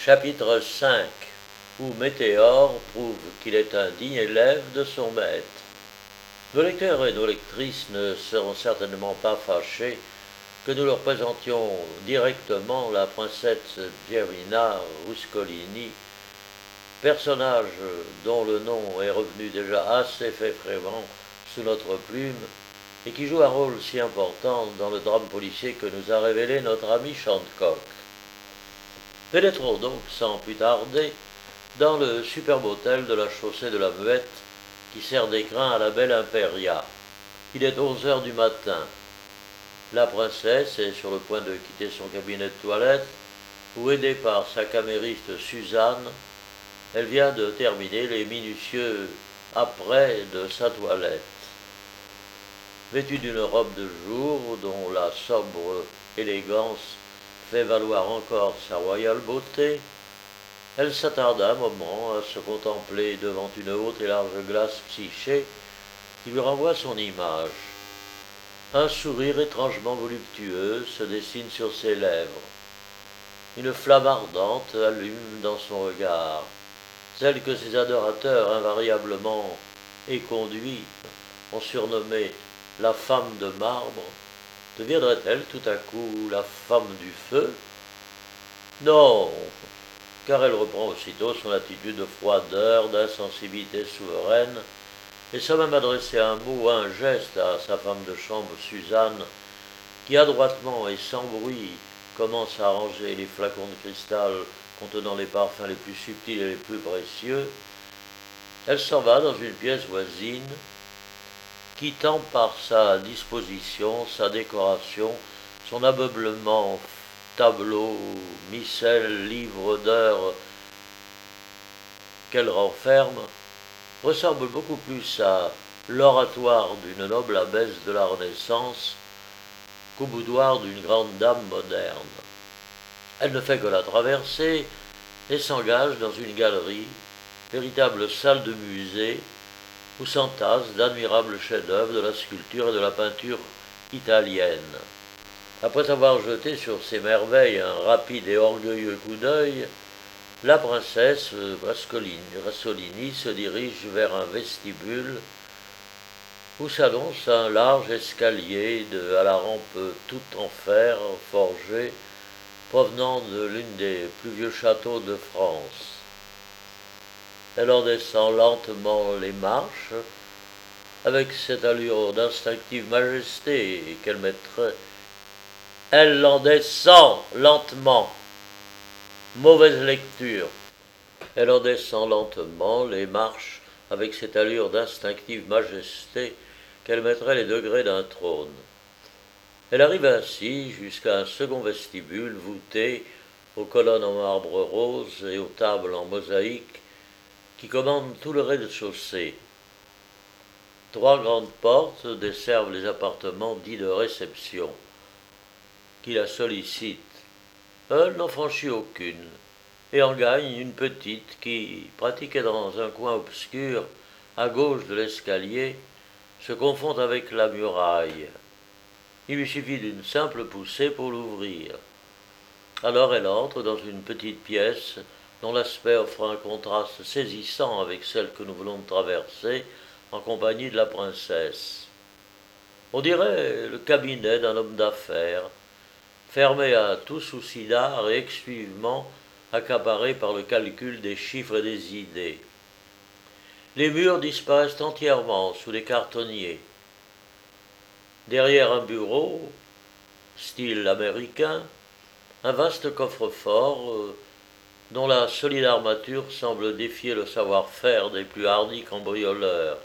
Chapitre 5 où Météore prouve qu'il est un digne élève de son maître. Nos lecteurs et nos lectrices ne seront certainement pas fâchés que nous leur présentions directement la princesse Gerina Ruscolini, personnage dont le nom est revenu déjà assez fréquemment sous notre plume et qui joue un rôle si important dans le drame policier que nous a révélé notre ami Shandcock. Pénétrons donc sans plus tarder dans le superbe hôtel de la chaussée de la Muette qui sert d'écrin à la belle Imperia. Il est 11 heures du matin. La princesse est sur le point de quitter son cabinet de toilette où, aidée par sa camériste Suzanne, elle vient de terminer les minutieux après de sa toilette. Vêtue d'une robe de jour dont la sobre élégance fait valoir encore sa royale beauté, elle s'attarda un moment à se contempler devant une haute et large glace psyché qui lui renvoie son image. Un sourire étrangement voluptueux se dessine sur ses lèvres. Une flamme ardente allume dans son regard, celle que ses adorateurs invariablement éconduits ont surnommée la femme de marbre. Deviendrait-elle tout à coup la femme du feu? Non, car elle reprend aussitôt son attitude de froideur, d'insensibilité souveraine, et sans même adresser un mot, un geste à sa femme de chambre Suzanne, qui adroitement et sans bruit commence à ranger les flacons de cristal contenant les parfums les plus subtils et les plus précieux, elle s'en va dans une pièce voisine, quittant par sa disposition, sa décoration, son ameublement, tableaux, missels, livres d'heures qu'elle renferme, ressemble beaucoup plus à l'oratoire d'une noble abbesse de la Renaissance qu'au boudoir d'une grande dame moderne. Elle ne fait que la traverser et s'engage dans une galerie, véritable salle de musée, où s'entassent d'admirables chefs-d'œuvre de la sculpture et de la peinture italienne. Après avoir jeté sur ces merveilles un rapide et orgueilleux coup d'œil, la princesse Rascolini se dirige vers un vestibule où s'annonce un large escalier à la rampe toute en fer forgé provenant de l'une des plus vieux châteaux de France. Elle en descend lentement les marches, avec cette allure d'instinctive majesté qu'elle mettrait. Elle en descend lentement. Mauvaise lecture. Elle en descend lentement les marches, avec cette allure d'instinctive majesté qu'elle mettrait les degrés d'un trône. Elle arrive ainsi jusqu'à un second vestibule voûté aux colonnes en marbre rose et aux tables en mosaïque qui commandent tout le rez-de-chaussée. 3 grandes portes desservent les appartements dits de réception, qui la sollicitent. Elle n'en franchit aucune, et en gagne une petite qui, pratiquée dans un coin obscur, à gauche de l'escalier, se confond avec la muraille. Il lui suffit d'une simple poussée pour l'ouvrir. Alors elle entre dans une petite pièce dont l'aspect offre un contraste saisissant avec celle que nous venons de traverser en compagnie de la princesse. On dirait le cabinet d'un homme d'affaires, fermé à tout souci d'art et exclusivement accaparé par le calcul des chiffres et des idées. Les murs disparaissent entièrement sous les cartonniers. Derrière un bureau, style américain, un vaste coffre-fort dont la solide armature semble défier le savoir-faire des plus hardis cambrioleurs.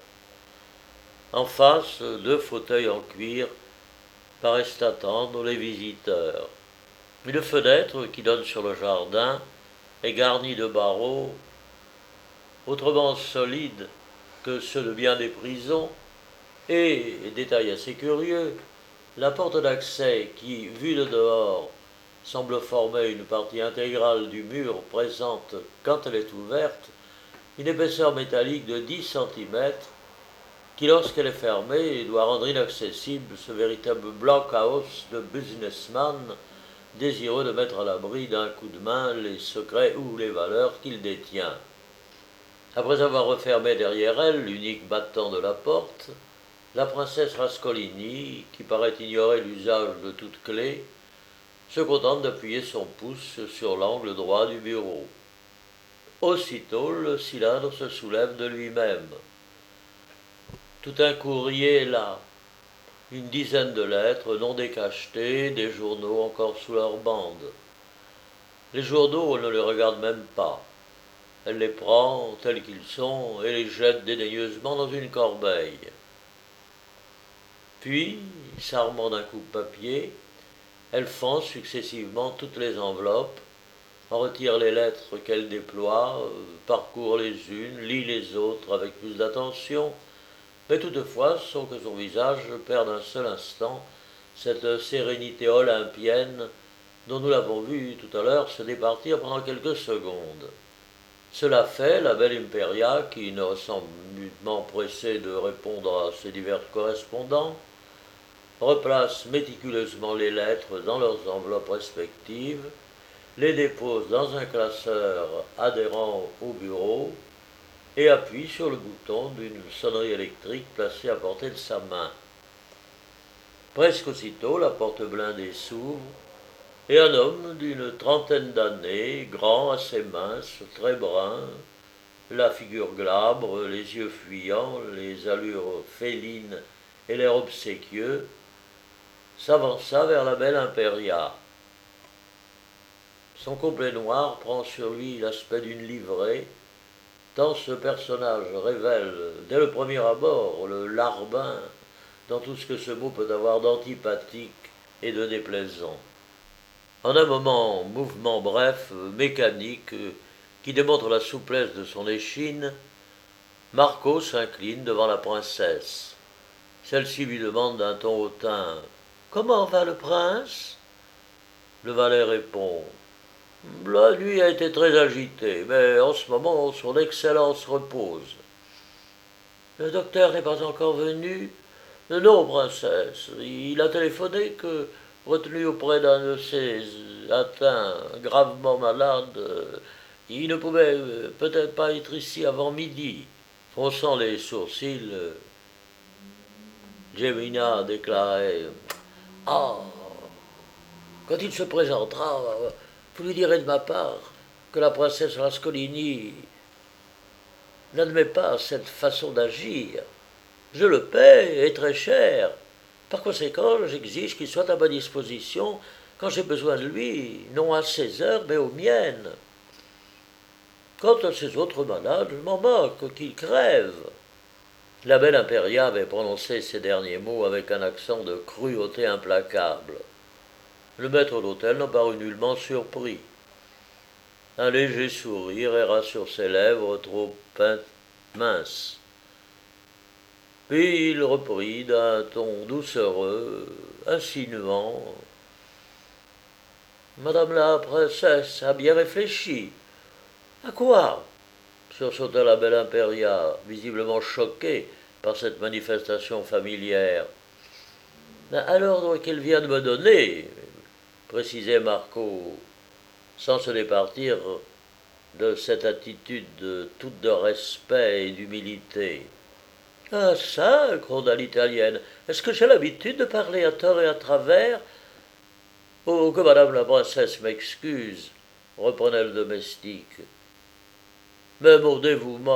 En face, 2 fauteuils en cuir paraissent attendre les visiteurs. Une fenêtre qui donne sur le jardin est garnie de barreaux, autrement solides que ceux de bien des prisons, et, détail assez curieux, la porte d'accès qui, vue de dehors, semble former une partie intégrale du mur présente, quand elle est ouverte, une épaisseur métallique de 10 cm qui, lorsqu'elle est fermée, doit rendre inaccessible ce véritable blockhouse de businessman désireux de mettre à l'abri d'un coup de main les secrets ou les valeurs qu'il détient. Après avoir refermé derrière elle l'unique battant de la porte, la princesse Rascolini, qui paraît ignorer l'usage de toute clé, se contente d'appuyer son pouce sur l'angle droit du bureau. Aussitôt, le cylindre se soulève de lui-même. Tout un courrier est là, une dizaine de lettres non décachetées, des journaux encore sous leur bande. Les journaux, elle ne les regarde même pas. Elle les prend tels qu'ils sont et les jette dédaigneusement dans une corbeille. Puis, s'armant d'un coup de papier, elle fend successivement toutes les enveloppes, en retire les lettres qu'elle déploie, parcourt les unes, lit les autres avec plus d'attention, mais toutefois, sans que son visage perde un seul instant cette sérénité olympienne dont nous l'avons vu tout à l'heure se départir pendant quelques secondes. Cela fait, la belle Imperia, qui ne semble nullement pressée de répondre à ses divers correspondants, replace méticuleusement les lettres dans leurs enveloppes respectives, les dépose dans un classeur adhérent au bureau et appuie sur le bouton d'une sonnerie électrique placée à portée de sa main. Presque aussitôt, la porte blindée s'ouvre et un homme d'une trentaine d'années, grand, assez mince, très brun, la figure glabre, les yeux fuyants, les allures félines et l'air obséquieux, s'avança vers la belle Imperia. Son complet noir prend sur lui l'aspect d'une livrée, tant ce personnage révèle, dès le premier abord, le larbin dans tout ce que ce mot peut avoir d'antipathique et de déplaisant. En un mouvement bref, mécanique, qui démontre la souplesse de son échine, Marco s'incline devant la princesse. Celle-ci lui demande d'un ton hautain « Comment va le prince ?» Le valet répond « La nuit a été très agitée, mais en ce moment son excellence repose. »« Le docteur n'est pas encore venu ?»« Non, princesse, il a téléphoné que, retenu auprès d'un de ses atteints gravement malade, il ne pouvait peut-être pas être ici avant midi. » Fronçant les sourcils, Jemina déclarait « Ah, quand il se présentera, vous lui direz de ma part que la princesse Rascolini n'admet pas cette façon d'agir. Je le paie, et très cher. Par conséquent, j'exige qu'il soit à ma disposition quand j'ai besoin de lui, non à ses heures, mais aux miennes. Quant à ces autres malades, je m'en moque, qu'ils crèvent. » La belle Imperia avait prononcé ces derniers mots avec un accent de cruauté implacable. Le maître d'hôtel n'en parut nullement surpris. Un léger sourire erra sur ses lèvres trop minces. Puis il reprit d'un ton doucereux, insinuant. « Madame la princesse a bien réfléchi. »« À quoi ?» sursauta la belle Imperia, visiblement choquée par cette manifestation familière. « À l'ordre qu'elle vient de me donner, » précisait Marco, sans se départir de cette attitude toute de respect et d'humilité. « Ah ça, gronda l'italienne, est-ce que j'ai l'habitude de parler à tort et à travers ?»« Oh, que madame la princesse m'excuse, » reprenait le domestique. « Mais mon dévouement. »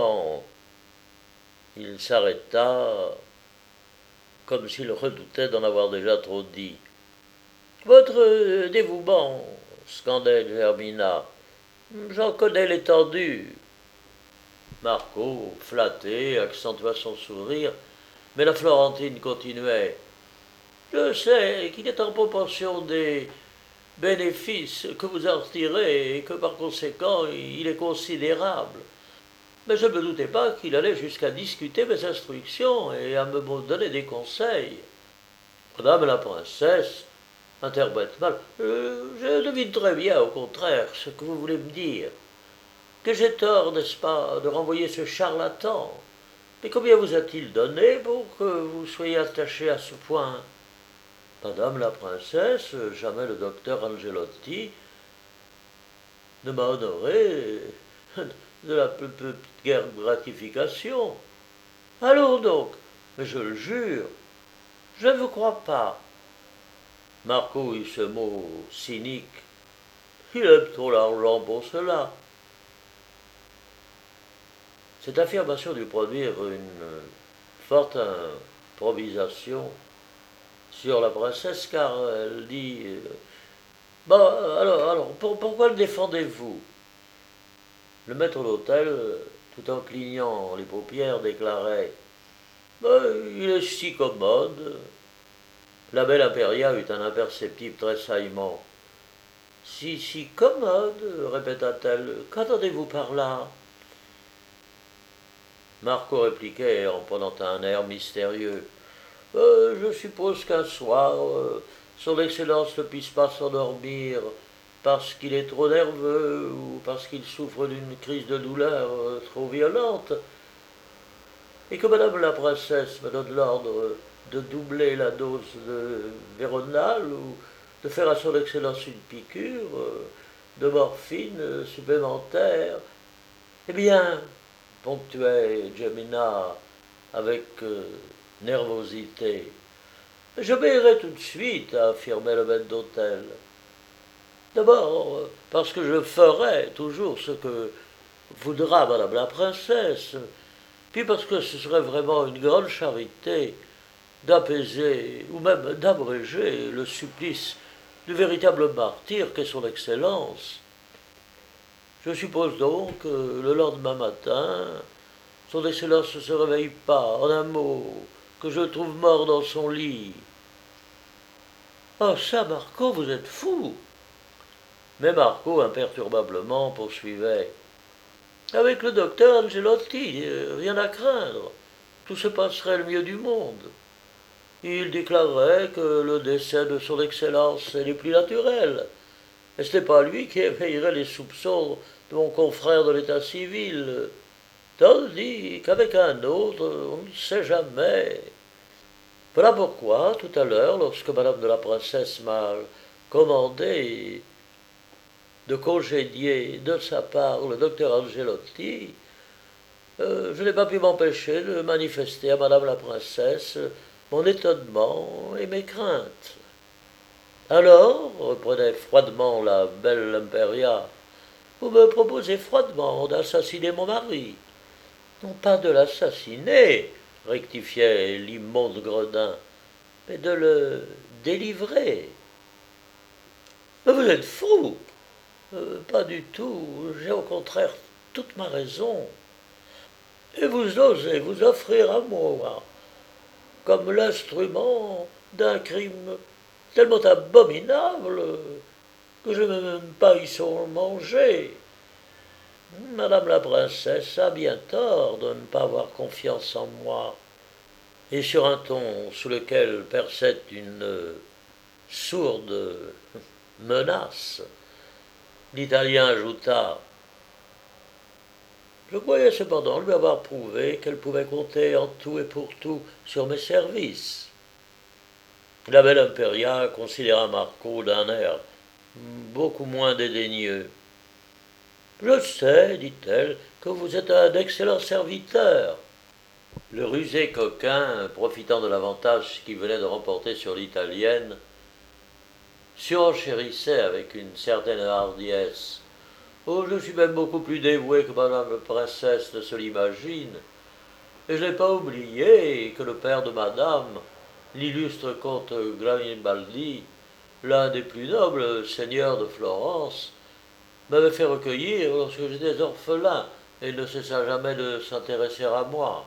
Il s'arrêta, comme s'il redoutait d'en avoir déjà trop dit. « Votre dévouement, » scandait Germina. « J'en connais l'étendue. » Marco, flatté, accentua son sourire, mais la Florentine continuait. « Je sais qu'il est en proportion des bénéfices que vous en retirez et que par conséquent il est considérable. Mais je ne me doutais pas qu'il allait jusqu'à discuter mes instructions et à me donner des conseils. » Madame la princesse interprète mal. Je devine très bien, au contraire, ce que vous voulez me dire. Que j'ai tort, n'est-ce pas, de renvoyer ce charlatan. Mais combien vous a-t-il donné pour que vous soyez attaché à ce point ? Madame la princesse, jamais le docteur Angelotti ne m'a honoré de la plus petite gratification. Allons donc, mais je le jure, je ne vous crois pas. Marco eut ce mot cynique. Il aime trop l'argent pour cela. Cette affirmation dut produire une forte improvisation sur la princesse, car elle dit bon, alors pourquoi le défendez-vous? Le maître d'hôtel, tout en clignant les paupières, déclarait il est si commode. La belle Impéria eut un imperceptible tressaillement. Si commode, répéta-t-elle. Qu'entendez-vous par là? Marco répliquait en prenant un air mystérieux. Je suppose qu'un soir, son Excellence ne puisse pas s'endormir parce qu'il est trop nerveux ou parce qu'il souffre d'une crise de douleur trop violente, et que Madame la Princesse me donne l'ordre de doubler la dose de Véronal ou de faire à son Excellence une piqûre de morphine supplémentaire. Eh bien, ponctuait Jemina avec nervosité. J'obéirai tout de suite, affirmait le maître d'hôtel. D'abord, parce que je ferai toujours ce que voudra Madame la Princesse, puis parce que ce serait vraiment une grande charité d'apaiser ou même d'abréger le supplice du véritable martyr qu'est son Excellence. Je suppose donc que le lendemain matin, son Excellence ne se réveille pas, en un mot, que je le trouve mort dans son lit. Oh ça, Marco, vous êtes fou. Mais Marco, imperturbablement, poursuivait. Avec le docteur Angelotti, rien à craindre. Tout se passerait le mieux du monde. Il déclarerait que le décès de son Excellence est le plus naturel. Et ce n'est pas lui qui éveillerait les soupçons de mon confrère de l'état civil. Tandis qu'avec un autre, on ne sait jamais. Voilà pourquoi, tout à l'heure, lorsque Madame de la Princesse m'a commandé de congédier de sa part le docteur Angelotti, je n'ai pas pu m'empêcher de manifester à Madame la Princesse mon étonnement et mes craintes. Alors, reprenait froidement la belle Imperia, vous me proposez froidement d'assassiner mon mari. Non pas de l'assassiner, rectifiait l'immonde gredin, mais de le délivrer. Mais vous êtes fou. Pas du tout, j'ai au contraire toute ma raison. Et vous osez vous offrir à moi comme l'instrument d'un crime tellement abominable que je ne veux même pas y manger. Madame la princesse a bien tort de ne pas avoir confiance en moi. Et sur un ton sous lequel perçait une sourde menace, l'Italien ajouta « Je croyais cependant lui avoir prouvé qu'elle pouvait compter en tout et pour tout sur mes services. » La belle Imperia considéra Marco d'un air beaucoup moins dédaigneux. « Je sais, dit-elle, que vous êtes un excellent serviteur. » Le rusé coquin, profitant de l'avantage qu'il venait de remporter sur l'italienne, surenchérissait avec une certaine hardiesse. « Oh, je suis même beaucoup plus dévoué que madame la princesse ne se l'imagine, et je n'ai pas oublié que le père de madame, l'illustre comte Garibaldi, l'un des plus nobles seigneurs de Florence, m'avait fait recueillir lorsque j'étais orphelin, et il ne cessa jamais de s'intéresser à moi.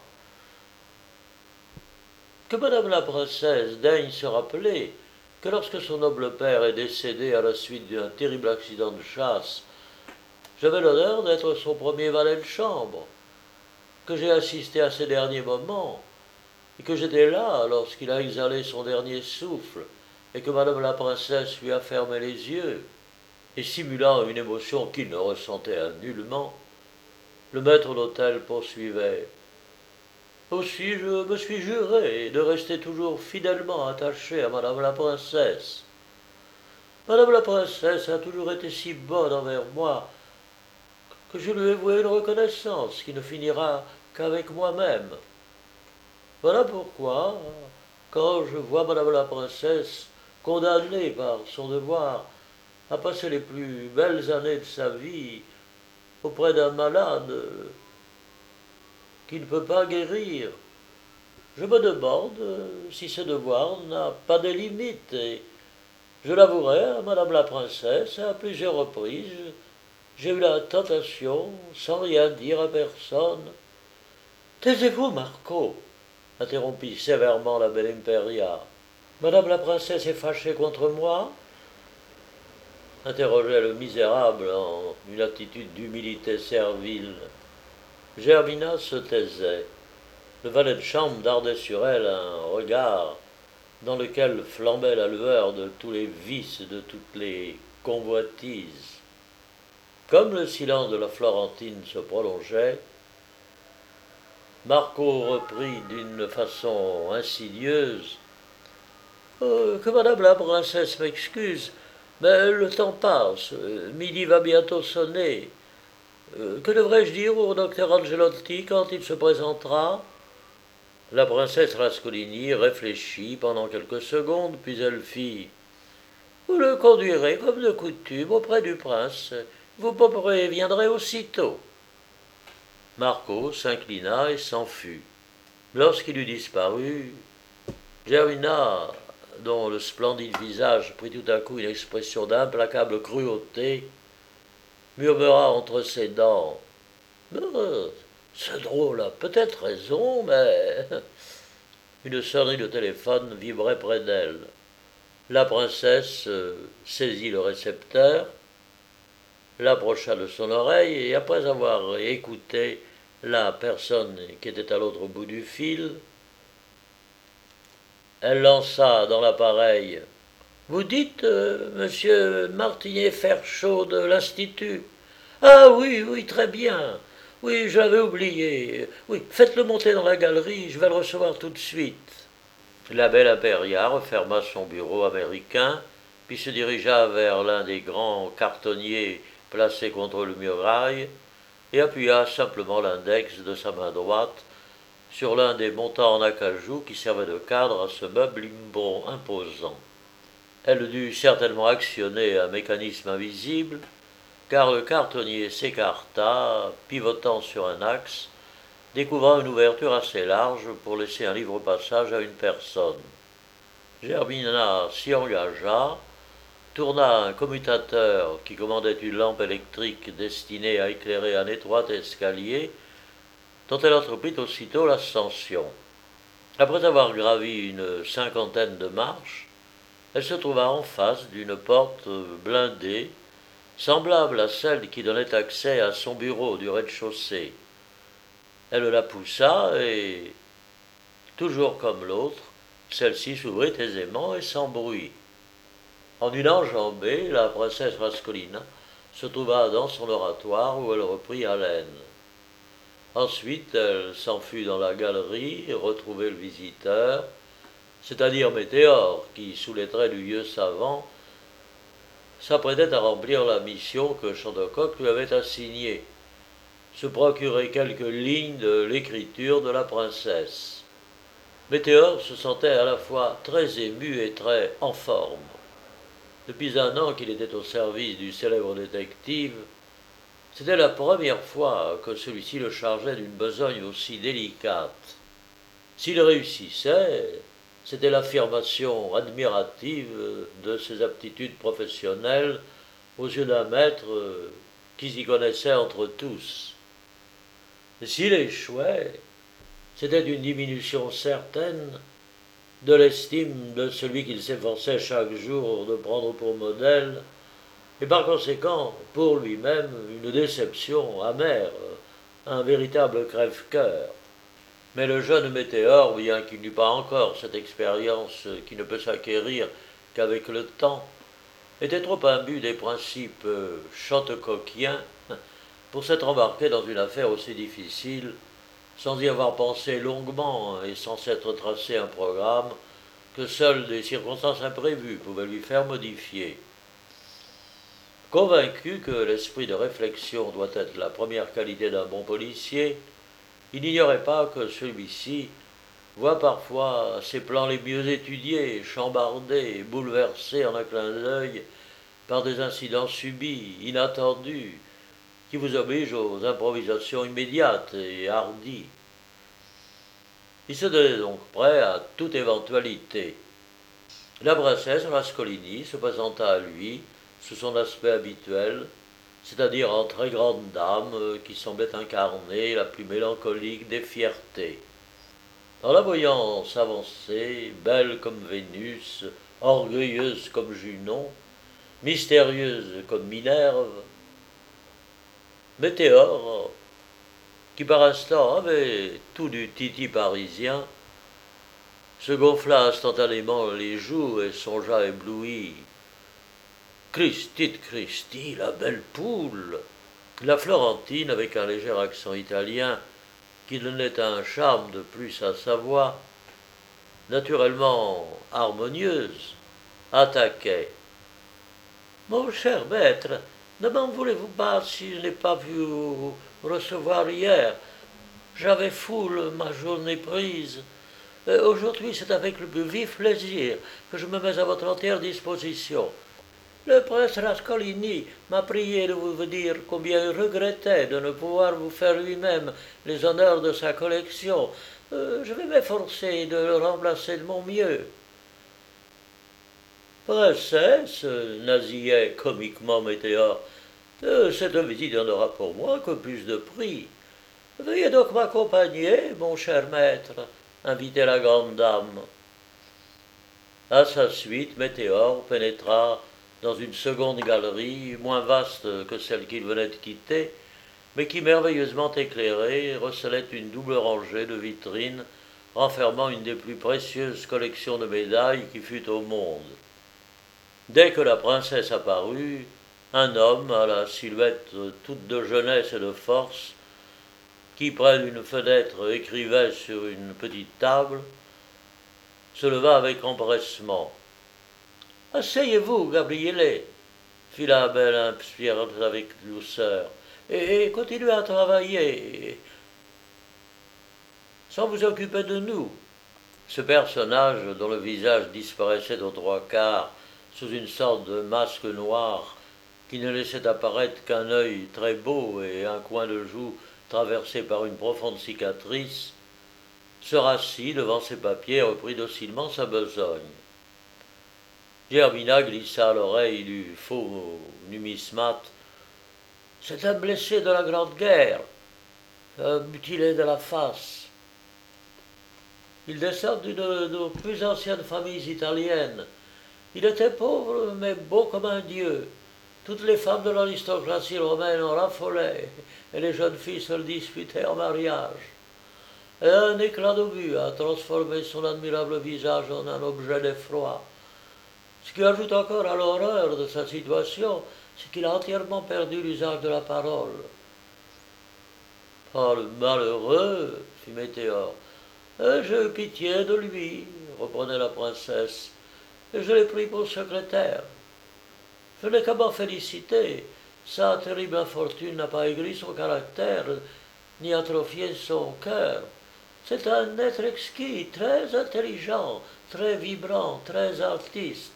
Que madame la princesse daigne se rappeler que lorsque son noble père est décédé à la suite d'un terrible accident de chasse, j'avais l'honneur d'être son premier valet de chambre, que j'ai assisté à ses derniers moments, et que j'étais là lorsqu'il a exhalé son dernier souffle, et que madame la princesse lui a fermé les yeux, et simulant une émotion qu'il ne ressentait nullement, le maître d'hôtel poursuivait. Aussi, je me suis juré de rester toujours fidèlement attaché à Madame la Princesse. Madame la Princesse a toujours été si bonne envers moi que je lui ai voué une reconnaissance qui ne finira qu'avec moi-même. Voilà pourquoi, quand je vois Madame la Princesse condamnée par son devoir à passer les plus belles années de sa vie auprès d'un malade qui ne peut pas guérir, je me demande si ce devoir n'a pas de limites. Et je l'avouerai à Madame la Princesse, à plusieurs reprises, j'ai eu la tentation, sans rien dire à personne. Taisez-vous, Marco, interrompit sévèrement la belle Imperia. Madame la Princesse est fâchée contre moi, interrogea le misérable en une attitude d'humilité servile. Germina se taisait. Le valet de chambre dardait sur elle un regard dans lequel flambait la lueur de tous les vices, de toutes les convoitises. Comme le silence de la Florentine se prolongeait, Marco reprit d'une façon insidieuse. Que madame la princesse m'excuse, mais le temps passe, midi va bientôt sonner. Que devrais-je dire au docteur Angelotti quand il se présentera? La princesse Rascolini réfléchit pendant quelques secondes, puis elle fit. Vous le conduirez comme de coutume auprès du prince. Vous me préviendrez aussitôt. Marco s'inclina et s'en fut. Lorsqu'il eut disparu, Germina, dont le splendide visage prit tout à coup une expression d'implacable cruauté, murmura entre ses dents. Ce drôle a peut-être raison, mais. Une sonnerie de téléphone vibrait près d'elle. La princesse saisit le récepteur, l'approcha de son oreille et après avoir écouté la personne qui était à l'autre bout du fil, elle lança dans l'appareil. Vous dites, monsieur Martinet-Ferchaud de l'Institut? Ah oui, oui, très bien. Oui, je l'avais oublié. Oui, faites-le monter dans la galerie, je vais le recevoir tout de suite. La belle Imperia referma son bureau américain, puis se dirigea vers l'un des grands cartonniers placés contre le muraille, et appuya simplement l'index de sa main droite sur l'un des montants en acajou qui servaient de cadre à ce meuble imposant. Elle dut certainement actionner un mécanisme invisible, car le cartonnier s'écarta, pivotant sur un axe, découvrant une ouverture assez large pour laisser un libre passage à une personne. Germina s'y engagea, tourna un commutateur qui commandait une lampe électrique destinée à éclairer un étroit escalier, dont elle entreprit aussitôt l'ascension. Après avoir gravi une cinquantaine de marches, elle se trouva en face d'une porte blindée, semblable à celle qui donnait accès à son bureau du rez-de-chaussée. Elle la poussa et, toujours comme l'autre, celle-ci s'ouvrit aisément et sans bruit. En une enjambée, la princesse Rascolina se trouva dans son oratoire où elle reprit haleine. Ensuite, elle s'enfuit dans la galerie, retrouver le visiteur, c'est-à-dire Météore, qui, sous les traits du vieux savant, s'apprêtait à remplir la mission que Chantecoq lui avait assignée, se procurer quelques lignes de l'écriture de la princesse. Météore se sentait à la fois très ému et très en forme. Depuis un an qu'il était au service du célèbre détective, c'était la première fois que celui-ci le chargeait d'une besogne aussi délicate. S'il réussissait, c'était l'affirmation admirative de ses aptitudes professionnelles aux yeux d'un maître qui s'y connaissait entre tous. Et s'il échouait, c'était une diminution certaine de l'estime de celui qu'il s'efforçait chaque jour de prendre pour modèle, et par conséquent, pour lui-même, une déception amère, un véritable crève-cœur. Mais le jeune Météore, bien qu'il n'eût pas encore cette expérience qui ne peut s'acquérir qu'avec le temps, était trop imbu des principes chantecoquiens pour s'être embarqué dans une affaire aussi difficile sans y avoir pensé longuement et sans s'être tracé un programme que seules des circonstances imprévues pouvaient lui faire modifier. Convaincu que l'esprit de réflexion doit être la première qualité d'un bon policier, il n'ignorait pas que celui-ci voit parfois ses plans les mieux étudiés, chambardés et bouleversés en un clin d'œil par des incidents subis, inattendus, qui vous obligent aux improvisations immédiates et hardies. Il se donnait donc prêt à toute éventualité. La princesse Rascolini se présenta à lui sous son aspect habituel, c'est-à-dire en très grande dame qui semblait incarner la plus mélancolique des fiertés. En la voyant s'avancer, belle comme Vénus, orgueilleuse comme Junon, mystérieuse comme Minerve, Météore, qui par instant avait tout du titi parisien, se gonfla instantanément les joues et songea ébloui. Christi, la belle poule! La Florentine, avec un léger accent italien qui donnait un charme de plus à sa voix, naturellement harmonieuse, attaquait. Mon cher maître, ne m'en voulez-vous pas si je n'ai pas pu vous recevoir hier? J'avais foule ma journée prise. Aujourd'hui, c'est avec le plus vif plaisir que je me mets à votre entière disposition. Le prince Rascolini m'a prié de vous dire combien il regrettait de ne pouvoir vous faire lui-même les honneurs de sa collection. Je vais m'efforcer de le remplacer de mon mieux. Princesse, nasillait comiquement Météore, cette visite n'en aura pour moi que plus de prix. Veuillez donc m'accompagner, mon cher maître, invitait la grande dame. À sa suite, Météore pénétra dans une seconde galerie, moins vaste que celle qu'il venait de quitter, mais qui, merveilleusement éclairée, recelait une double rangée de vitrines renfermant une des plus précieuses collections de médailles qui fût au monde. Dès que la princesse apparut, un homme à la silhouette toute de jeunesse et de force, qui près d'une fenêtre écrivait sur une petite table, se leva avec empressement. Asseyez-vous, Gabriele, fit la belle inspirante avec douceur, et continuez à travailler, sans vous occuper de nous. Ce personnage, dont le visage disparaissait aux trois quarts sous une sorte de masque noir qui ne laissait apparaître qu'un œil très beau et un coin de joue traversé par une profonde cicatrice, se rassit devant ses papiers et reprit docilement sa besogne. Germina glissa à l'oreille du faux numismate. C'est un blessé de la Grande Guerre, un mutilé de la face. Il descend d'une de nos plus anciennes familles italiennes. Il était pauvre, mais beau comme un dieu. Toutes les femmes de l'aristocratie romaine en raffolaient, et les jeunes filles se le disputaient en mariage. Et un éclat d'obus a transformé son admirable visage en un objet d'effroi. Ce qui ajoute encore à l'horreur de sa situation, c'est qu'il a entièrement perdu l'usage de la parole. Ah, le malheureux, fit Météore. J'ai eu pitié de lui, reprenait la princesse, et je l'ai pris pour secrétaire. Je n'ai qu'à m'en féliciter. Sa terrible infortune n'a pas aigri son caractère, ni atrophié son cœur. C'est un être exquis, très intelligent, très vibrant, très artiste.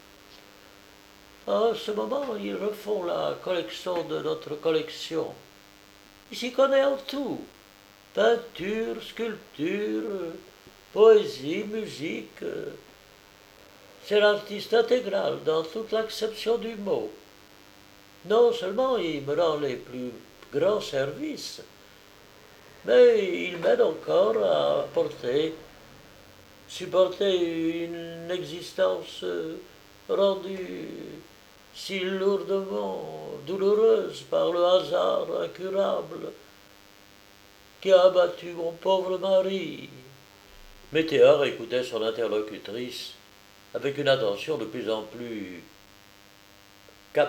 En ce moment, ils refont la collection de notre collection. Il s'y connaît en tout. Peinture, sculpture, poésie, musique. C'est l'artiste intégral dans toute l'acception du mot. Non seulement il me rend les plus grands services, mais il m'aide encore à supporter une existence rendue si lourdement douloureuse par le hasard incurable qui a abattu mon pauvre mari. Météore écoutait son interlocutrice avec une attention de plus en plus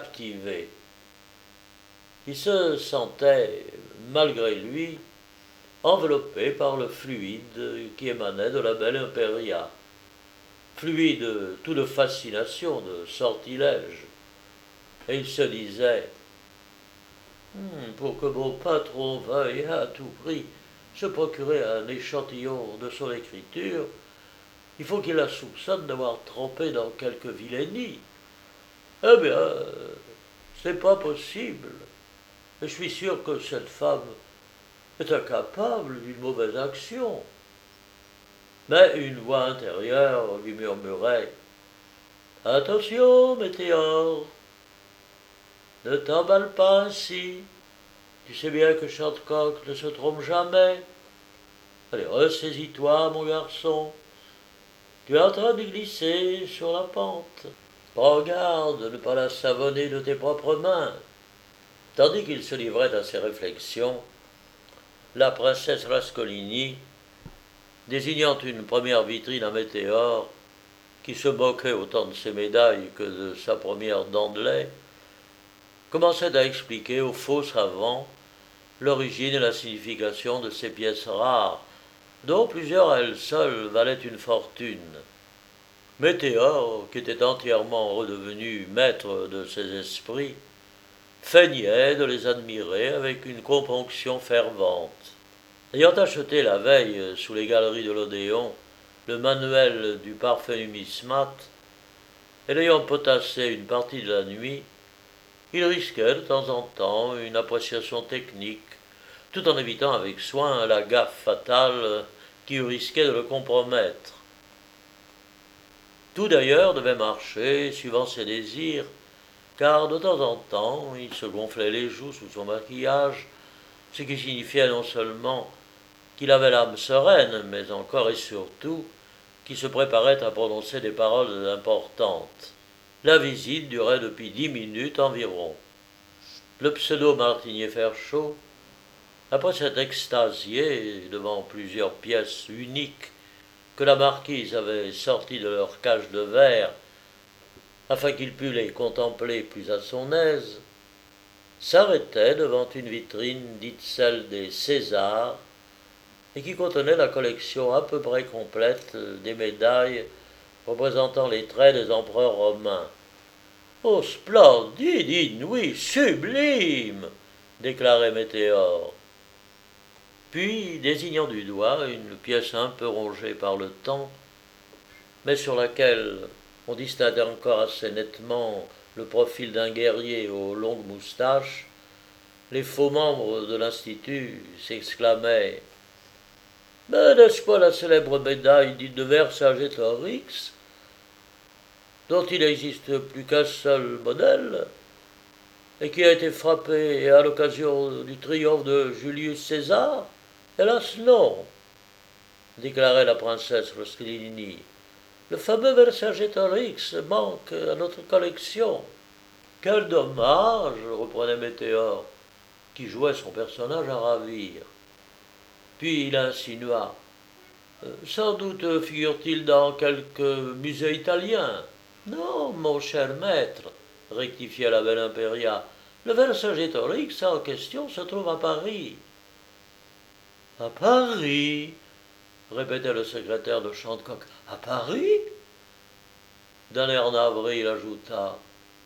captivée. Il se sentait, malgré lui, enveloppé par le fluide qui émanait de la belle Imperia. Fluide tout de fascination, de sortilège. Et il se disait, pour que mon patron veuille à tout prix se procurer un échantillon de son écriture, il faut qu'il la soupçonne d'avoir trempé dans quelque vilainie. Eh bien, c'est pas possible. Et je suis sûr que cette femme est incapable d'une mauvaise action. Mais une voix intérieure lui murmurait « Attention, Météore, ne t'emballe pas ainsi. Tu sais bien que Chantecoq ne se trompe jamais. Allez, ressaisis-toi, mon garçon. Tu es en train de glisser sur la pente. Prends garde de ne pas la savonner de tes propres mains. » Tandis qu'il se livrait à ses réflexions, la princesse Rascolini, désignant une première vitrine à Météore, qui se moquait autant de ses médailles que de sa première dent de lait, commençait à expliquer aux faux savants l'origine et la signification de ces pièces rares, dont plusieurs à elles seules valaient une fortune. Météore, qui était entièrement redevenu maître de ses esprits, feignait de les admirer avec une componction fervente. Ayant acheté la veille, sous les galeries de l'Odéon, le manuel du parfait numismate, et l'ayant potassé une partie de la nuit, il risquait de temps en temps une appréciation technique, tout en évitant avec soin la gaffe fatale qui risquait de le compromettre. Tout d'ailleurs devait marcher suivant ses désirs, car de temps en temps il se gonflait les joues sous son maquillage, ce qui signifiait non seulement qu'il avait l'âme sereine, mais encore et surtout qu'il se préparait à prononcer des paroles importantes. La visite durait depuis 10 minutes environ. Le pseudo-martinier Ferchaud, après s'être extasié devant plusieurs pièces uniques que la marquise avait sorties de leur cage de verre afin qu'il pût les contempler plus à son aise, s'arrêtait devant une vitrine dite celle des Césars et qui contenait la collection à peu près complète des médailles représentant les traits des empereurs romains. « Oh, splendide, inouï, sublime !» déclarait Météore. Puis, désignant du doigt une pièce un peu rongée par le temps, mais sur laquelle on distinguait encore assez nettement le profil d'un guerrier aux longues moustaches, les faux membres de l'Institut s'exclamaient « Mais n'est-ce pas la célèbre médaille dite de Vercingétorix, dont il n'existe plus qu'un seul modèle, et qui a été frappée à l'occasion du triomphe de Julius César? Hélas non, déclarait la princesse Rosclini. Le fameux Vercingétorix manque à notre collection. Quel dommage, reprenait Météore, qui jouait son personnage à ravir. Puis il insinua. Sans doute figure-t-il dans quelque musée italien. Non, mon cher maître, rectifia la belle Imperia, le Vercingétorix en question se trouve à Paris. À Paris, répétait le secrétaire de Chantecoq. À Paris? D'un air navré, il ajouta.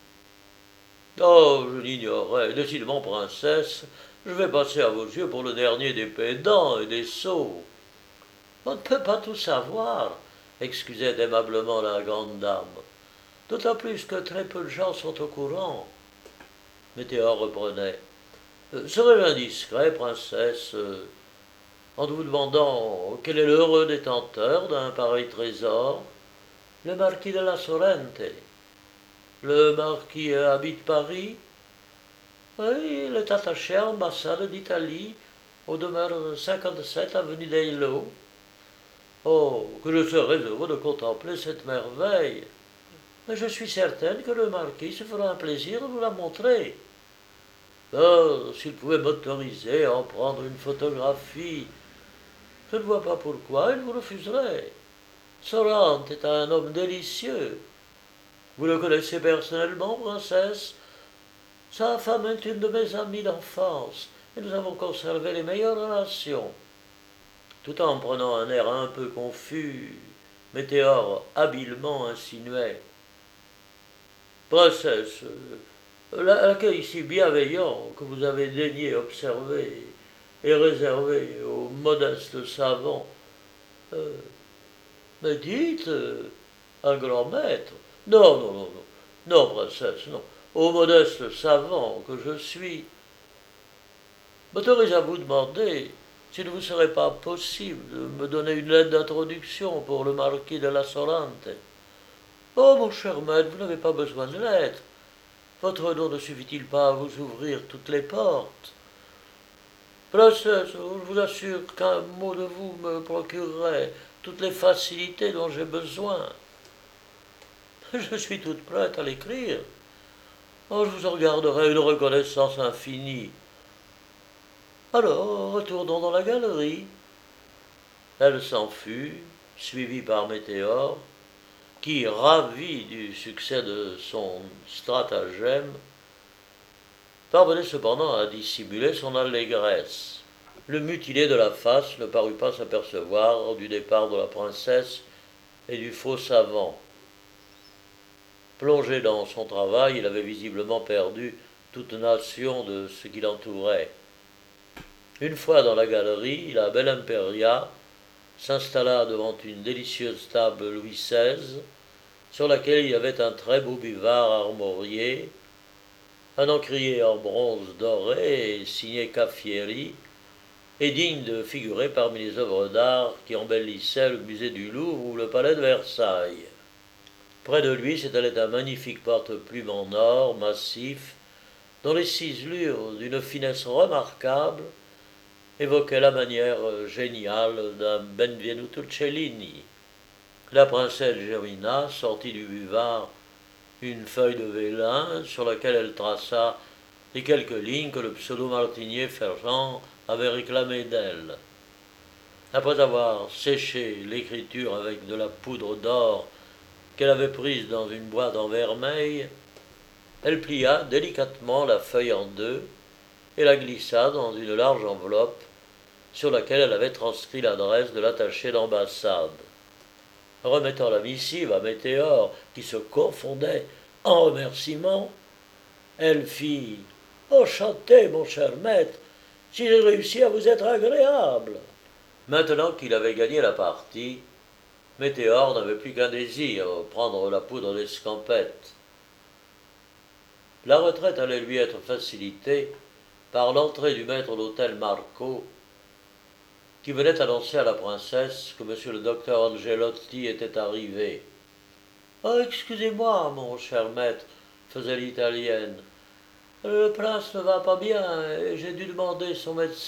Oh, je l'ignorais. Décidément, princesse, je vais passer à vos yeux pour le dernier des pédants et des sots. On ne peut pas tout savoir, excusait aimablement la grande dame. D'autant plus que très peu de gens sont au courant. Météore reprenait. Serais-je indiscret, princesse, en vous demandant quel est l'heureux détenteur d'un pareil trésor? Le marquis de la Sorrente. Le marquis habite Paris? Oui, il est attaché à l'ambassade d'Italie, au demeure 57 avenue d'Eylau. Oh, que je serais heureux de contempler cette merveille! Mais je suis certaine que le marquis se fera un plaisir de vous la montrer. Oh, s'il pouvait m'autoriser à en prendre une photographie, je ne vois pas pourquoi il vous refuserait. Sorrente est un homme délicieux. Vous le connaissez personnellement, princesse? Sa femme est une de mes amies d'enfance, et nous avons conservé les meilleures relations. tout en prenant un air un peu confus, Météore habilement insinuait. Princesse, l'accueil si bienveillant que vous avez daigné observer et réservé aux modestes savants. Mais dites, un grand maître. Non, non, non, non. Non, princesse, non. Aux modestes savants que je suis. M'autorise à vous demander s'il ne vous serait pas possible de me donner une lettre d'introduction pour le marquis de la Sorrente. Oh, mon cher maître, vous n'avez pas besoin de lettre. Votre nom ne suffit-il pas à vous ouvrir toutes les portes? Princesse, je vous assure qu'un mot de vous me procurerait toutes les facilités dont j'ai besoin. Je suis toute prête à l'écrire. Oh, je vous en garderai une reconnaissance infinie. Alors, retournons dans la galerie. Elle s'en fut, suivie par Météore, qui, ravi du succès de son stratagème, parvenait cependant à dissimuler son allégresse. Le mutilé de la face ne parut pas s'apercevoir du départ de la princesse et du faux savant. Plongé dans son travail, il avait visiblement perdu toute notion de ce qui l'entourait. Une fois dans la galerie, la belle Imperia s'installa devant une délicieuse table Louis XVI, sur laquelle il y avait un très beau buvard armorié, un encrier en bronze doré signé Caffieri, et digne de figurer parmi les œuvres d'art qui embellissaient le musée du Louvre ou le palais de Versailles. Près de lui s'étalait un magnifique porte-plume en or massif, dont les ciselures, d'une finesse remarquable, évoquaient la manière géniale d'un Benvenuto Cellini. La princesse Germina sortit du buvard une feuille de vélin sur laquelle elle traça les quelques lignes que le pseudo-martinier Fergent avait réclamées d'elle. Après avoir séché l'écriture avec de la poudre d'or qu'elle avait prise dans une boîte en vermeil, elle plia délicatement la feuille en deux et la glissa dans une large enveloppe sur laquelle elle avait transcrit l'adresse de l'attaché d'ambassade. Remettant la missive à Météore, qui se confondait en remerciements, elle fit « Enchanté, mon cher maître, si j'ai réussi à vous être agréable. » Maintenant qu'il avait gagné la partie, Météore n'avait plus qu'un désir, prendre la poudre d'escampette. La retraite allait lui être facilitée par l'entrée du maître d'hôtel Marco, qui venait annoncer à la princesse que M. le docteur Angelotti était arrivé. « Oh, excusez-moi, mon cher maître, faisait l'italienne. Le prince ne va pas bien et j'ai dû demander son médecin. »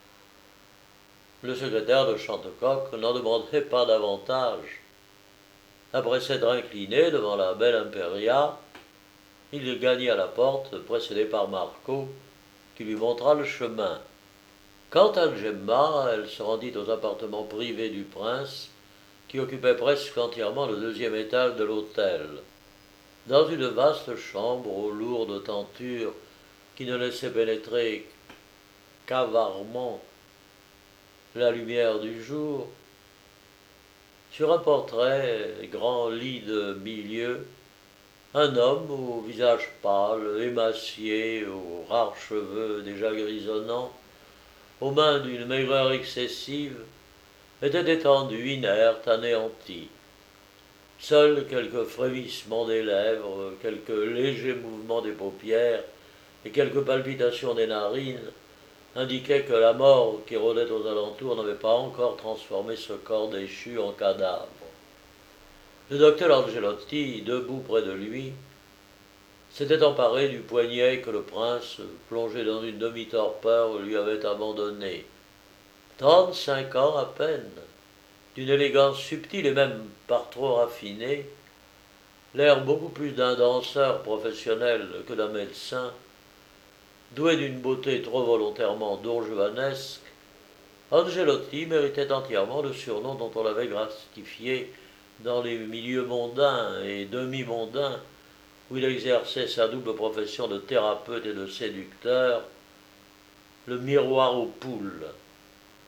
Le secrétaire de Chantecoq n'en demandait pas davantage. Après s'être incliné devant la belle Imperia, il gagna la porte, précédé par Marco, qui lui montra le chemin. Quant à Gemma, elle se rendit aux appartements privés du prince, qui occupaient presque entièrement le deuxième étage de l'hôtel. Dans une vaste chambre aux lourdes tentures qui ne laissaient pénétrer qu'avarement la lumière du jour, sur un portrait, grand lit de milieu, un homme au visage pâle, émacié, aux rares cheveux déjà grisonnants, aux mains d'une maigreur excessive, était étendu, inerte, anéanti. Seuls quelques frémissements des lèvres, quelques légers mouvements des paupières et quelques palpitations des narines indiquaient que la mort qui rôdait aux alentours n'avait pas encore transformé ce corps déchu en cadavre. Le docteur Angelotti, debout près de lui, s'était emparé du poignet que le prince, plongé dans une demi-torpeur, lui avait abandonné. 35 ans à peine, d'une élégance subtile et même par trop raffinée, l'air beaucoup plus d'un danseur professionnel que d'un médecin, doué d'une beauté trop volontairement donjuanesque, Angelotti méritait entièrement le surnom dont on l'avait gratifié dans les milieux mondains et demi-mondains où il exerçait sa double profession de thérapeute et de séducteur, le miroir aux poules.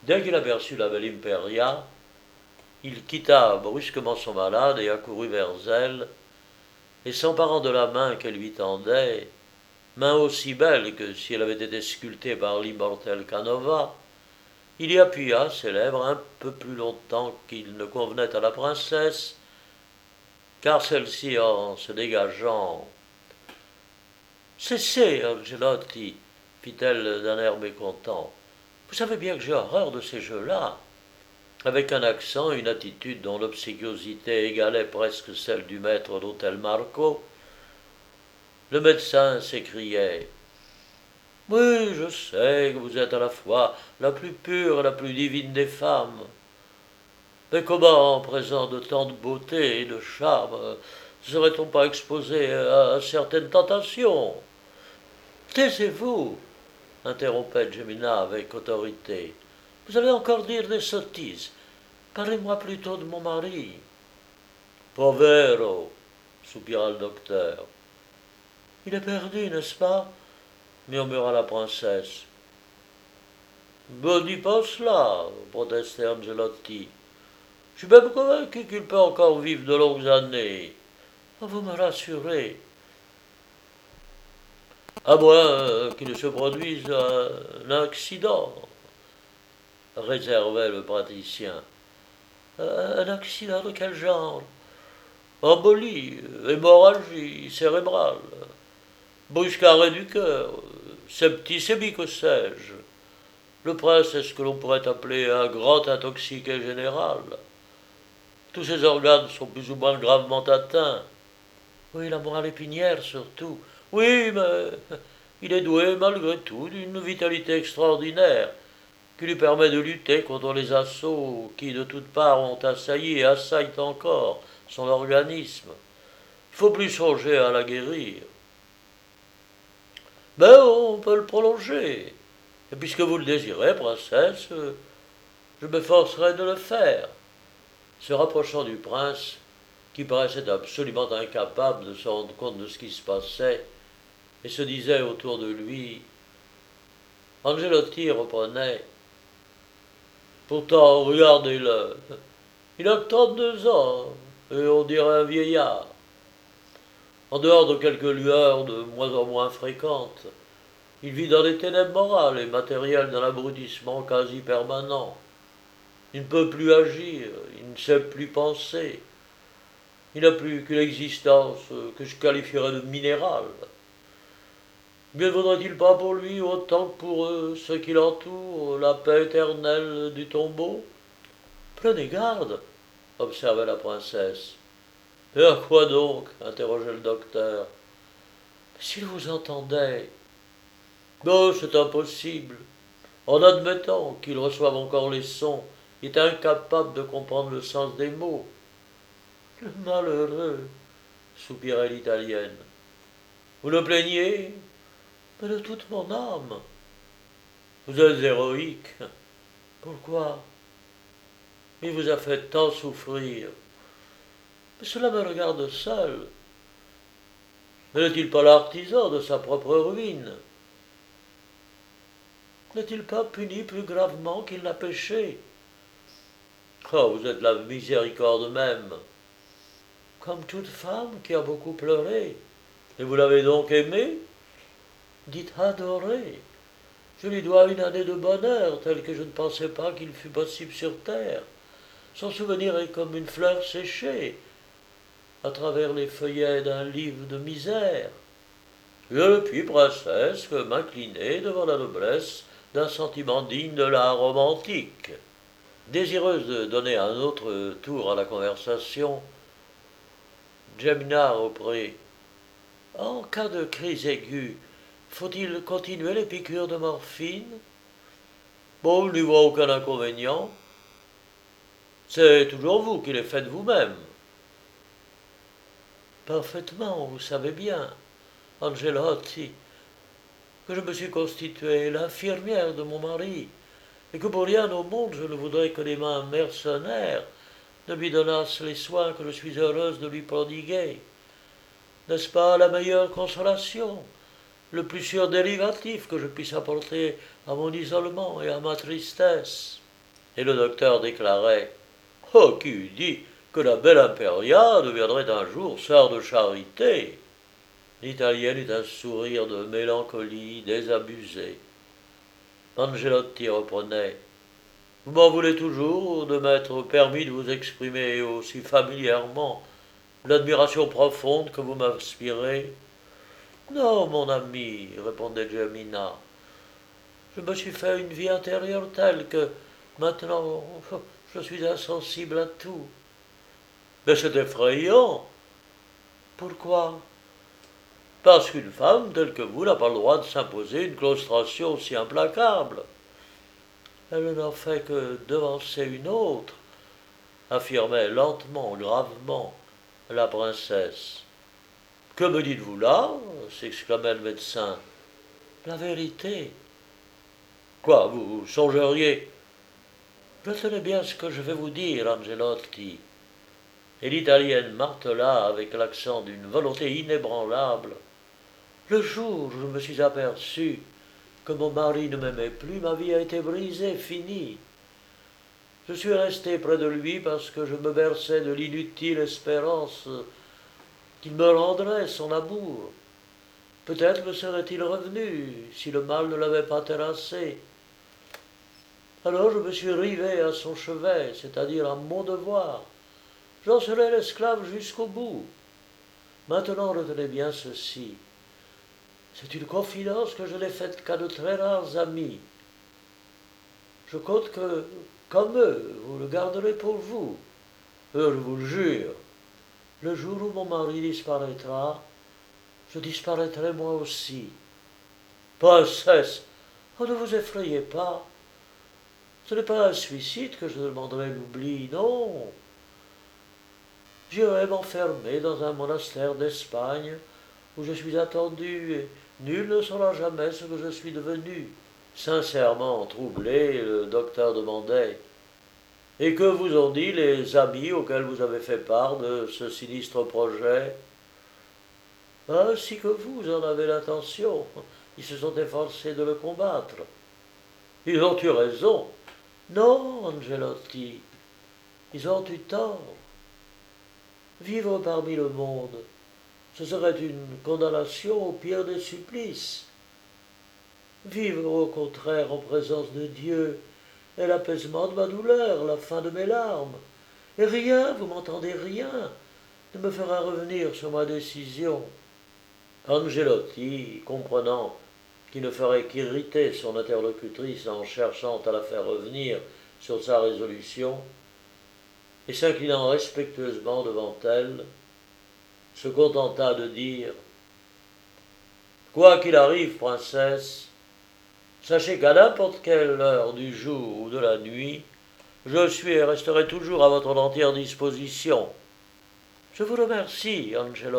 Dès qu'il aperçut la belle Imperia, il quitta brusquement son malade et accourut vers elle, et s'emparant de la main qu'elle lui tendait, main aussi belle que si elle avait été sculptée par l'immortel Canova, il y appuya ses lèvres un peu plus longtemps qu'il ne convenait à la princesse, car celle-ci, en se dégageant, Cessez, Angelotti, fit-elle d'un air mécontent. Vous savez bien que j'ai horreur de ces jeux-là. Avec un accent, une attitude dont l'obséquiosité égalait presque celle du maître d'hôtel Marco, le médecin s'écriait: Oui, je sais que vous êtes à la fois la plus pure et la plus divine des femmes. Mais comment, en présence de tant de beauté et de charme, ne serait-on pas exposé à certaines tentations? Taisez-vous, interrompait Jemina avec autorité. Vous allez encore dire des sottises. Parlez-moi plutôt de mon mari. Povero, soupira le docteur. Il est perdu, n'est-ce pas? Murmura la princesse. Ne dis pas cela, protestait Angelotti. Je suis même convaincu qu'il peut encore vivre de longues années. Vous me rassurez. À moins qu'il ne se produise un accident, réservait le praticien. Un accident de quel genre? Embolie, hémorragie cérébrale, brusque arrêt du cœur, septicémie, que sais-je. Le prince est ce que l'on pourrait appeler un grand intoxiqué général. Tous ses organes sont plus ou moins gravement atteints. Oui, la moelle épinière surtout. Oui, mais il est doué malgré tout d'une vitalité extraordinaire qui lui permet de lutter contre les assauts qui de toutes parts ont assailli et assaillent encore son organisme. Il ne faut plus songer à la guérir. Mais on peut le prolonger. Et puisque vous le désirez, princesse, je m'efforcerai de le faire. Se rapprochant du prince, qui paraissait absolument incapable de se rendre compte de ce qui se passait, et se disait autour de lui, Angelotti reprenait: Pourtant, regardez-le, il a 32 ans, et on dirait un vieillard. En dehors de quelques lueurs de moins en moins fréquentes, il vit dans les ténèbres morales et matérielles d'un abrutissement quasi permanent. Il ne peut plus agir, il ne sait plus penser. Il n'a plus qu'une existence que je qualifierais de minérale. Bien ne vaudrait-il pas pour lui, autant que pour ceux qui l'entourent, la paix éternelle du tombeau? Prenez garde, observait la princesse. Et à quoi donc? Interrogeait le docteur. S'il vous entendait. Non, c'est impossible. En admettant qu'il reçoive encore les sons, il est incapable de comprendre le sens des mots. Le malheureux, soupirait l'italienne. Vous le plaignez? Mais de toute mon âme. Vous êtes héroïque. Pourquoi? Il vous a fait tant souffrir. Mais cela me regarde seul. N'est-il pas l'artisan de sa propre ruine? N'est-il pas puni plus gravement qu'il n'a péché? Oh, vous êtes la miséricorde même. Comme toute femme qui a beaucoup pleuré. Et vous l'avez donc aimé? Dites adoré. Je lui dois une année de bonheur, telle que je ne pensais pas qu'il fût possible sur terre. Son souvenir est comme une fleur séchée, à travers les feuillets d'un livre de misère. Je ne puis presque m'incliner devant la noblesse d'un sentiment digne de l'art romantique. Désireuse de donner un autre tour à la conversation, Jemina reprit. En cas de crise aiguë, faut-il continuer les piqûres de morphine? Bon, je n'y vois aucun inconvénient. C'est toujours vous qui les faites vous-même. Parfaitement, vous savez bien, Angelotti, que je me suis constituée l'infirmière de mon mari, et que pour rien au monde je ne voudrais que les mains mercenaires ne lui donnassent les soins que je suis heureuse de lui prodiguer. N'est-ce pas la meilleure consolation, le plus sûr dérivatif que je puisse apporter à mon isolement et à ma tristesse? Et le docteur déclarait « Oh, qui eût dit que la belle Imperia deviendrait un jour sœur de charité ?» L'Italienne eut un sourire de mélancolie désabusé. Angelotti reprenait « Vous m'en voulez toujours de m'être permis de vous exprimer aussi familièrement l'admiration profonde que vous m'inspirez ?»« Non, mon ami, répondait Jemina, je me suis fait une vie intérieure telle que maintenant je suis insensible à tout. » Mais c'est effrayant. Pourquoi? Parce qu'une femme telle que vous n'a pas le droit de s'imposer une claustration aussi implacable. Elle n'en fait que devancer une autre, affirmait lentement, gravement la princesse. Que me dites-vous là? S'exclamait le médecin. La vérité. Quoi, vous songeriez? Retenez bien ce que je vais vous dire, Angelotti. Et l'Italienne martela avec l'accent d'une volonté inébranlable. Le jour où je me suis aperçu que mon mari ne m'aimait plus, ma vie a été brisée, finie. Je suis resté près de lui parce que je me berçais de l'inutile espérance qu'il me rendrait son amour. Peut-être me serait-il revenu si le mal ne l'avait pas terrassé. Alors je me suis rivé à son chevet, c'est-à-dire à mon devoir. J'en serai l'esclave jusqu'au bout. Maintenant, retenez bien ceci. C'est une confidence que je n'ai faite qu'à de très rares amis. Je compte que, comme eux, vous le garderez pour vous. Je vous le jure. Le jour où mon mari disparaîtra, je disparaîtrai moi aussi. Princesse, ne vous effrayez pas. Ce n'est pas un suicide que je demanderai l'oubli, non. J'irai m'enfermer dans un monastère d'Espagne où je suis attendu et nul ne saura jamais ce que je suis devenu. Sincèrement troublé, le docteur demandait « Et que vous ont dit les amis auxquels vous avez fait part de ce sinistre projet ?»« Ainsi que vous en avez l'intention, ils se sont efforcés de le combattre. »« Ils ont eu raison. »« Non, Angelotti, ils ont eu tort. Vivre parmi le monde, ce serait une condamnation au pire des supplices. Vivre au contraire en présence de Dieu est l'apaisement de ma douleur, la fin de mes larmes. Et rien, vous m'entendez, rien, ne me fera revenir sur ma décision. Angelotti, comprenant qu'il ne ferait qu'irriter son interlocutrice en cherchant à la faire revenir sur sa résolution, et s'inclinant respectueusement devant elle, se contenta de dire « Quoi qu'il arrive, princesse, sachez qu'à n'importe quelle heure du jour ou de la nuit, je suis et resterai toujours à votre entière disposition. » « Je vous remercie, Angelotti. »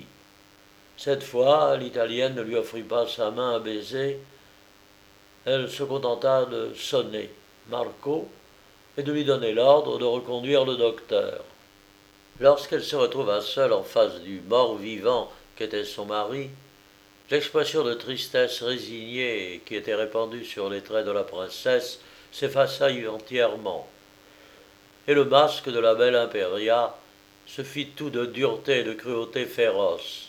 Cette fois, l'Italienne ne lui offrit pas sa main à baiser. Elle se contenta de sonner Marco et de lui donner l'ordre de reconduire le docteur. Lorsqu'elle se retrouva seule en face du mort-vivant qu'était son mari, l'expression de tristesse résignée qui était répandue sur les traits de la princesse s'effaça entièrement, et le masque de la belle Imperia se fit tout de dureté et de cruauté féroce.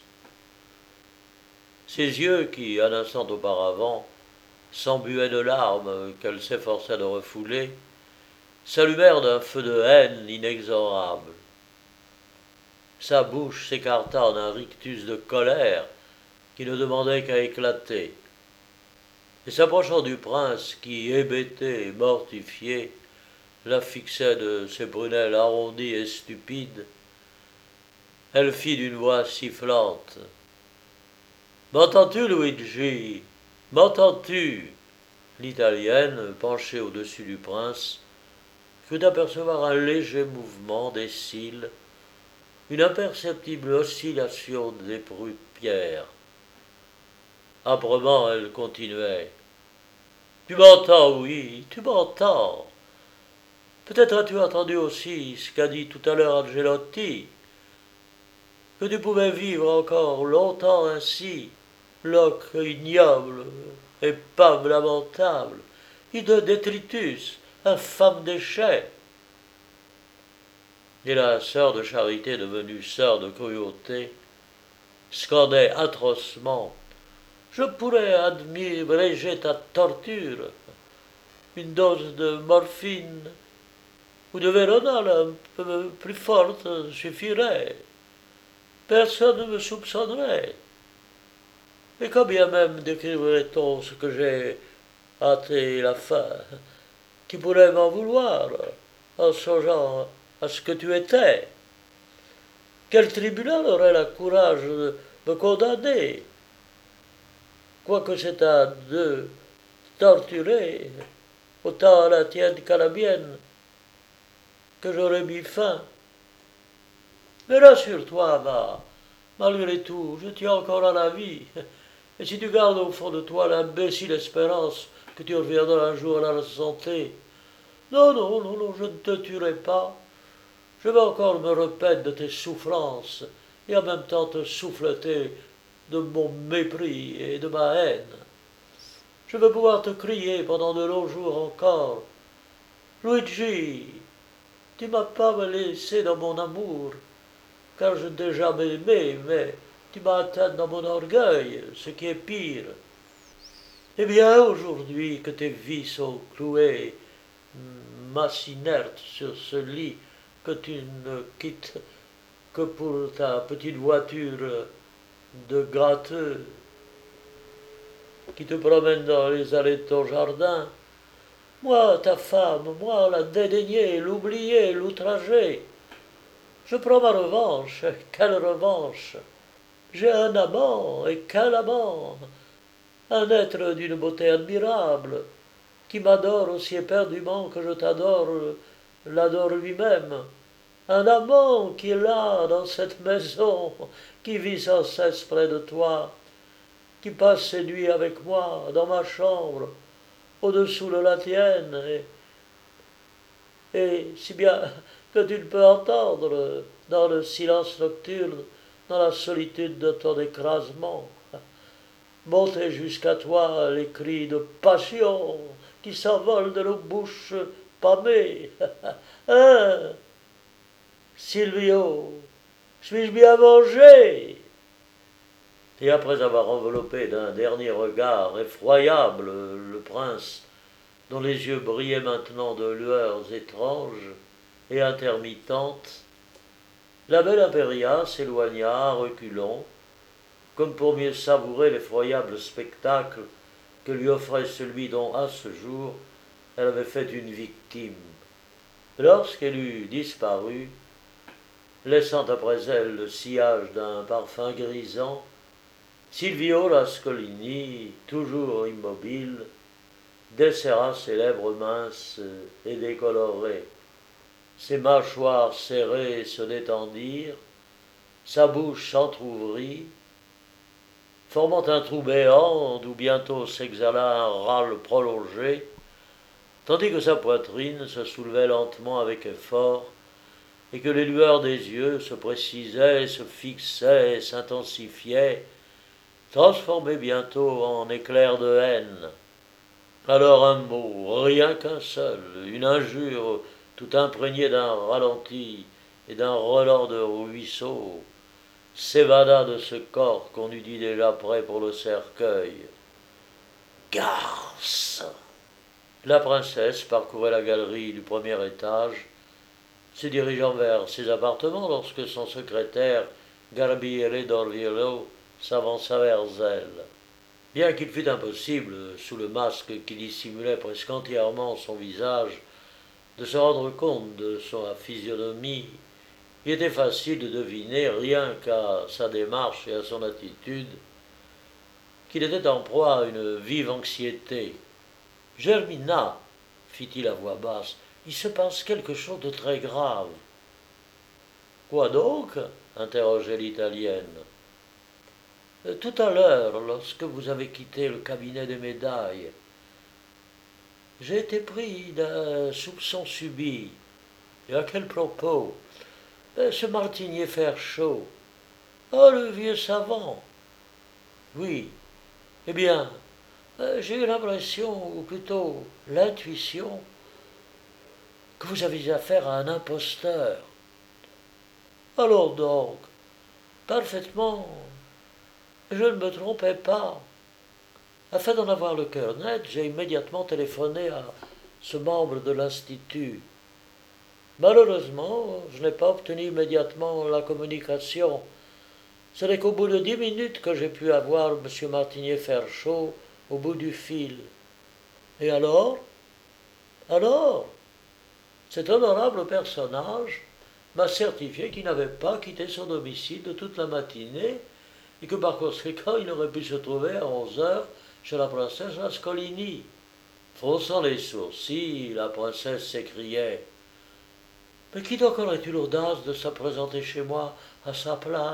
Ses yeux, qui, un instant auparavant, s'embuaient de larmes qu'elle s'efforçait de refouler, s'allumèrent d'un feu de haine inexorable. Sa bouche s'écarta en un rictus de colère qui ne demandait qu'à éclater. Et s'approchant du prince qui, hébété et mortifié, la fixait de ses prunelles arrondies et stupides, elle fit d'une voix sifflante « M'entends-tu, Luigi? M'entends-tu » L'Italienne, penchée au-dessus du prince, crut apercevoir un léger mouvement des cils, une imperceptible oscillation des paupières. Âprement, elle continuait « Tu m'entends, oui, tu m'entends. Peut-être as-tu entendu aussi ce qu'a dit tout à l'heure Angelotti, que tu pouvais vivre encore longtemps ainsi, loque ignoble, épave lamentable, hideux détritus, infâme déchet. Et la sœur de charité, devenue sœur de cruauté, scandait atrocement: je pourrais abréger ta torture. Une dose de morphine ou de Véronal un peu plus forte suffirait. Personne ne me soupçonnerait. Et combien même décrirait-on ce que j'ai hâté la fin? Qui pourrait m'en vouloir en songeant à ce que tu étais? Quel tribunal aurait le courage de me condamner? Quoique c'est à deux torturés, autant à la tienne qu'à la mienne, que j'aurais mis fin. Mais rassure-toi, malgré tout, je tiens encore à la vie. Et si tu gardes au fond de toi l'imbécile espérance que tu reviendras un jour à la santé, non, non, non, non, je ne te tuerai pas. Je vais encore me repaître de tes souffrances et en même temps te souffleter de mon mépris et de ma haine. Je veux pouvoir te crier pendant de longs jours encore: Luigi, tu m'as pas me laissé dans mon amour, car je ne t'ai jamais aimé, mais tu m'as atteint dans mon orgueil, ce qui est pire. Eh bien, aujourd'hui que tes vies sont clouées, masse inerte sur ce lit que tu ne quittes que pour ta petite voiture de gratteux qui te promène dans les allées de ton jardin, moi, ta femme, moi, la dédaignée, l'oubliée, l'outragée, je prends ma revanche. Quelle revanche! J'ai un amant, et quel amant! Un être d'une beauté admirable, qui m'adore aussi éperdument que je t'adore, l'adore lui-même. Un amant qui est là, dans cette maison, qui vit sans cesse près de toi, qui passe ses nuits avec moi, dans ma chambre, au-dessous de la tienne, et si bien que tu ne peux entendre, dans le silence nocturne, dans la solitude de ton écrasement, monter jusqu'à toi les cris de passion qui s'envolent de nos bouches pâmées. Hein, Silvio, suis-je bien vengé? Et après avoir enveloppé d'un dernier regard effroyable le prince, dont les yeux brillaient maintenant de lueurs étranges et intermittentes, la belle Impéria s'éloigna reculant, comme pour mieux savourer l'effroyable spectacle que lui offrait celui dont, à ce jour, elle avait fait une victime. Lorsqu'elle eut disparu, laissant après elle le sillage d'un parfum grisant, Silvio Lascolini, toujours immobile, desserra ses lèvres minces et décolorées. Ses mâchoires serrées se détendirent, sa bouche s'entr'ouvrit, formant un trou béant d'où bientôt s'exhala un râle prolongé, tandis que sa poitrine se soulevait lentement avec effort, et que les lueurs des yeux se précisaient, se fixaient, s'intensifiaient, transformées bientôt en éclairs de haine. Alors un mot, rien qu'un seul, une injure tout imprégnée d'un ralenti et d'un relent de ruisseau, s'évada de ce corps qu'on eût dit déjà prêt pour le cercueil. Garce! La princesse parcourait la galerie du premier étage, se dirigeant vers ses appartements lorsque son secrétaire, Garbiere d'Orviello, s'avança vers elle. Bien qu'il fût impossible, sous le masque qui dissimulait presque entièrement son visage, de se rendre compte de sa physionomie, il était facile de deviner, rien qu'à sa démarche et à son attitude, qu'il était en proie à une vive anxiété. « Germina, fit-il à voix basse, il se passe quelque chose de très grave. »« Quoi donc ?» interrogeait l'Italienne. « Tout à l'heure, lorsque vous avez quitté le cabinet des médailles, j'ai été pris d'un soupçon subit. Et à quel propos? Ce martinier faire chaud. Oh, le vieux savant. Oui. Eh bien, j'ai eu l'impression, ou plutôt l'intuition, que vous avez affaire à un imposteur. Alors donc, parfaitement, je ne me trompais pas. Afin d'en avoir le cœur net, j'ai immédiatement téléphoné à ce membre de l'Institut. Malheureusement, je n'ai pas obtenu immédiatement la communication. Ce n'est qu'au bout de 10 minutes que j'ai pu avoir M. Martinier-Ferchaud au bout du fil. Et alors, cet honorable personnage m'a certifié qu'il n'avait pas quitté son domicile de toute la matinée et que par conséquent il aurait pu se trouver à 11 heures chez la princesse Rascolini. Fronçant les sourcils, la princesse s'écriait « Mais qui donc aurait eu l'audace de se présenter chez moi à sa place ?»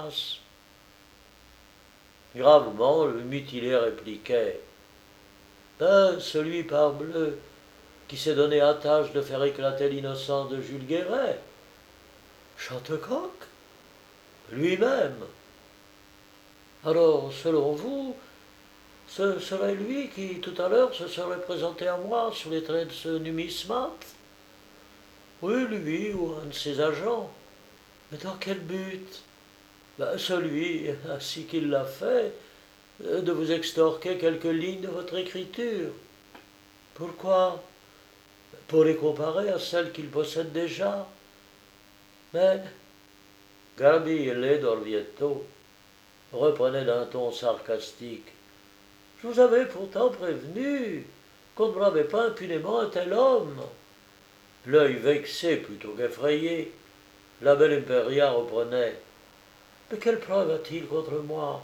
Gravement, le mutilé répliquait « Ben, celui, parbleu, qui s'est donné à tâche de faire éclater l'innocence de Jules Guéret. Chantecoq lui-même. Alors, selon vous, ce serait lui qui, tout à l'heure, se serait présenté à moi sous les traits de ce numismate? Oui, lui ou un de ses agents. Mais dans quel but? Ben, celui, ainsi qu'il l'a fait, de vous extorquer quelques lignes de votre écriture. Pourquoi? Pour les comparer à celles qu'il possède déjà. Mais Gabriele d'Orvieto reprenait d'un ton sarcastique. Je vous avais pourtant prévenu qu'on ne bravait pas impunément un tel homme. L'œil vexé plutôt qu'effrayé, la belle Imperia reprenait. Mais quelle preuve a-t-il contre moi?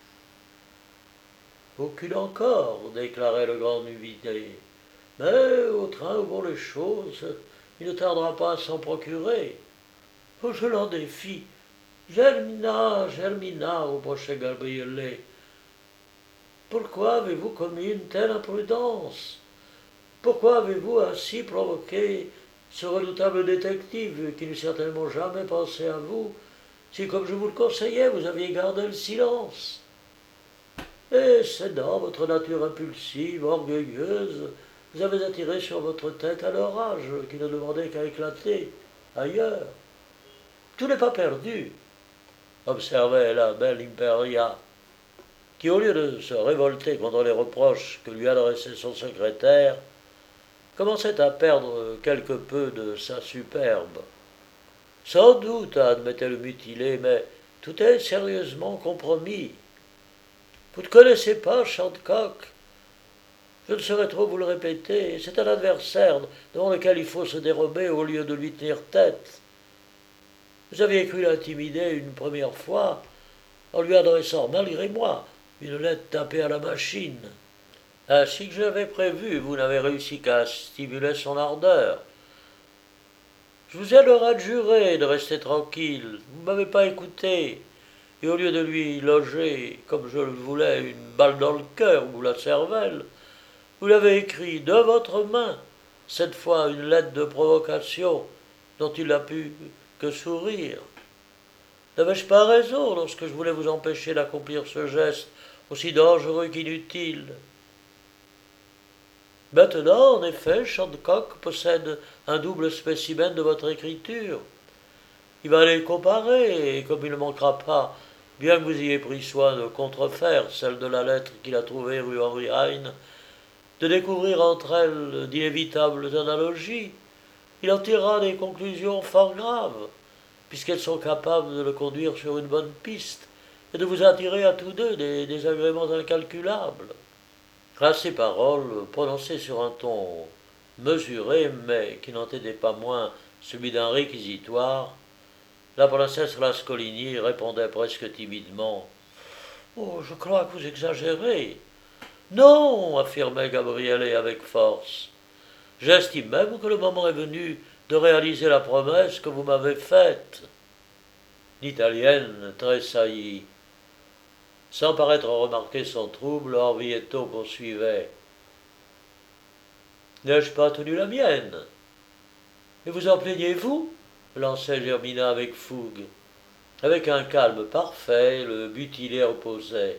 Aucune encore, déclarait le grand nuvidé. Mais au train où vont les choses, il ne tardera pas à s'en procurer. Oh, je l'en défie. Germina, reprochait Gabriele. Pourquoi avez-vous commis une telle imprudence? Pourquoi avez-vous ainsi provoqué ce redoutable détective qui n'eût certainement jamais pensé à vous si, comme je vous le conseillais, vous aviez gardé le silence? Et c'est dans votre nature impulsive, orgueilleuse, vous avez attiré sur votre tête un orage qui ne demandait qu'à éclater ailleurs. Tout n'est pas perdu, observait la belle Imperia, qui, au lieu de se révolter contre les reproches que lui adressait son secrétaire, commençait à perdre quelque peu de sa superbe. Sans doute, admettait le mutilé, mais tout est sérieusement compromis. Vous ne connaissez pas Chantecoq? Je ne saurais trop vous le répéter, c'est un adversaire devant lequel il faut se dérober au lieu de lui tenir tête. Vous aviez cru l'intimider une première fois en lui adressant, malgré moi, une lettre tapée à la machine. Ainsi que je l'avais prévu, vous n'avez réussi qu'à stimuler son ardeur. Je vous ai alors adjuré de rester tranquille, vous ne m'avez pas écouté, et au lieu de lui loger, comme je le voulais, une balle dans le cœur ou la cervelle, vous l'avez écrit de votre main, cette fois une lettre de provocation dont il n'a pu que sourire. N'avais-je pas raison lorsque je voulais vous empêcher d'accomplir ce geste aussi dangereux qu'inutile? Maintenant, en effet, Chantecoq possède un double spécimen de votre écriture. Il va les comparer, et comme il ne manquera pas, bien que vous ayez pris soin de contrefaire celle de la lettre qu'il a trouvée rue Henri Heine, de découvrir entre elles d'inévitables analogies, il en tirera des conclusions fort graves, puisqu'elles sont capables de le conduire sur une bonne piste et de vous attirer à tous deux des désagréments incalculables. À ces paroles, prononcées sur un ton mesuré, mais qui n'en était pas moins celui d'un réquisitoire, la princesse Rascolini répondait presque timidement « Oh, je crois que vous exagérez. » « Non, affirmait Gabriele avec force. « J'estime même que le moment est venu de réaliser la promesse que vous m'avez faite. » L'Italienne tressaillit. Sans paraître remarquer son trouble, Orvieto poursuivait. « N'ai-je pas tenu la mienne? Et vous en plaignez-vous? Lançait Germina avec fougue. Avec un calme parfait, le mutilé opposait.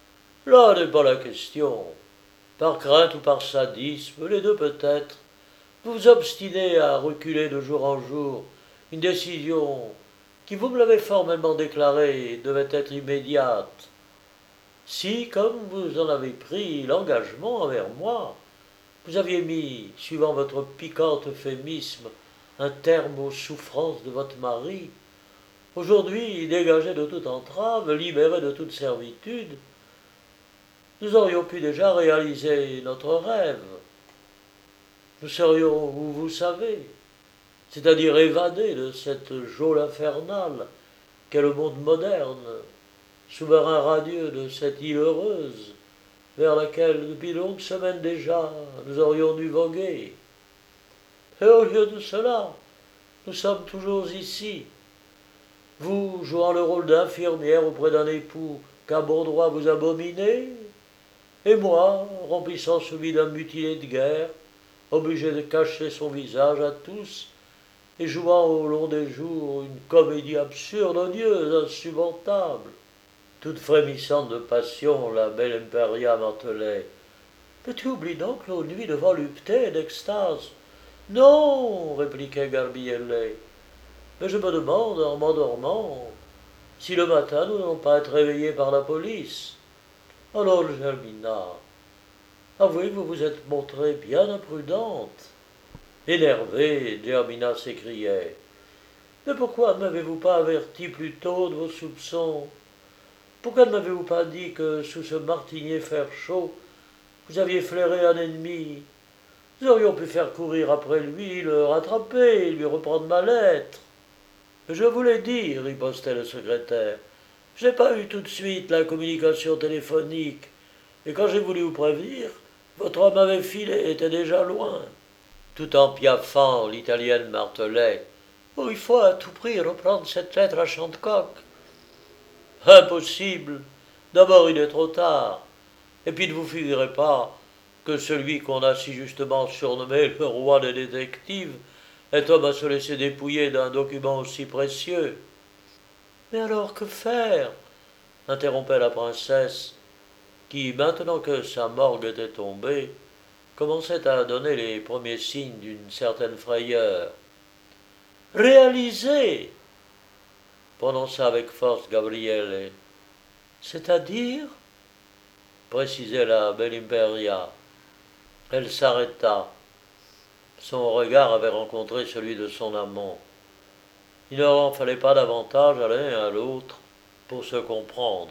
Là n'est pas la question. Par crainte ou par sadisme, les deux peut-être, Vous vous obstinez à reculer de jour en jour une décision qui, vous me l'avez formellement déclaré, devait être immédiate. Si, comme vous en avez pris l'engagement envers moi, vous aviez mis, suivant votre piquant euphémisme, un terme aux souffrances de votre mari, aujourd'hui dégagé de toute entrave, libéré de toute servitude, nous aurions pu déjà réaliser notre rêve. Nous serions où vous savez, c'est-à-dire évadés de cette geôle infernale qu'est le monde moderne, souverain radieux de cette île heureuse, vers laquelle, depuis de longues semaines déjà, nous aurions dû voguer. Et au lieu de cela, nous sommes toujours ici, vous jouant le rôle d'infirmière auprès d'un époux qu'à bon droit vous abominez, et moi remplissant celui d'un mutilé de guerre, obligé de cacher son visage à tous, et jouant au long des jours une comédie absurde, odieuse, insupportable. Toute frémissante de passion, la belle Imperia martelait. « Mais tu oublies donc nos nuits de volupté et d'extase. »« Non, répliquait Garbielle, mais je me demande, en m'endormant, si le matin nous n'allons pas être réveillés par la police. Alors, Germina, avouez que vous vous êtes montrée bien imprudente. » Énervée, Germina s'écriait. « Mais pourquoi ne m'avez-vous pas averti plus tôt de vos soupçons? Pourquoi ne m'avez-vous pas dit que, sous ce martinier fer chaud, vous aviez flairé un ennemi? Nous aurions pu faire courir après lui, le rattraper, lui reprendre ma lettre. » « Je vous l'ai dit, ripostait le secrétaire. Je n'ai pas eu tout de suite la communication téléphonique, et quand j'ai voulu vous prévenir, votre homme avait filé, était déjà loin. » Tout en piaffant, l'italienne martelait. « Oh, il faut à tout prix reprendre cette lettre à Chantecoq. »« Impossible. D'abord, il est trop tard. Et puis ne vous figurez pas que celui qu'on a si justement surnommé le roi des détectives est homme à se laisser dépouiller d'un document aussi précieux. »« Mais alors que faire ?» interrompait la princesse, qui, maintenant que sa morgue était tombée, commençait à donner les premiers signes d'une certaine frayeur. « Réaliser !» prononça avec force Gabriele. « C'est-à-dire ?» précisait la belle Imperia. Elle s'arrêta. Son regard avait rencontré celui de son amant. Il n'en fallait pas davantage à l'un et à l'autre pour se comprendre.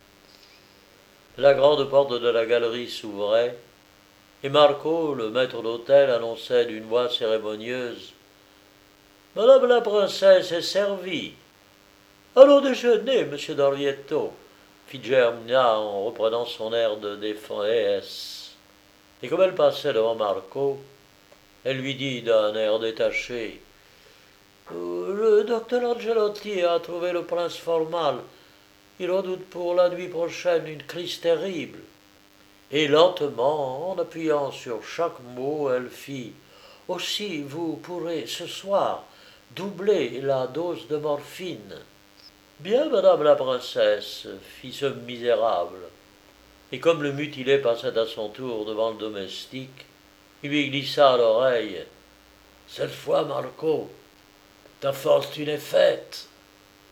La grande porte de la galerie s'ouvrait, et Marco, le maître d'hôtel, annonçait d'une voix cérémonieuse « Madame la princesse est servie. »« Allons déjeuner, monsieur d'Orvieto, » fit Germina en reprenant son air de défense. Et comme elle passait devant Marco, elle lui dit d'un air détaché « Le docteur Angelotti a trouvé le prince fort mal. Il redoute pour la nuit prochaine une crise terrible. » Et lentement, en appuyant sur chaque mot, elle fit « Aussi, vous pourrez, ce soir, doubler la dose de morphine. »« Bien, madame la princesse, » fit ce misérable. Et comme le mutilé passait à son tour devant le domestique, il lui glissa à l'oreille « Cette fois, Marco, ta fortune est faite. »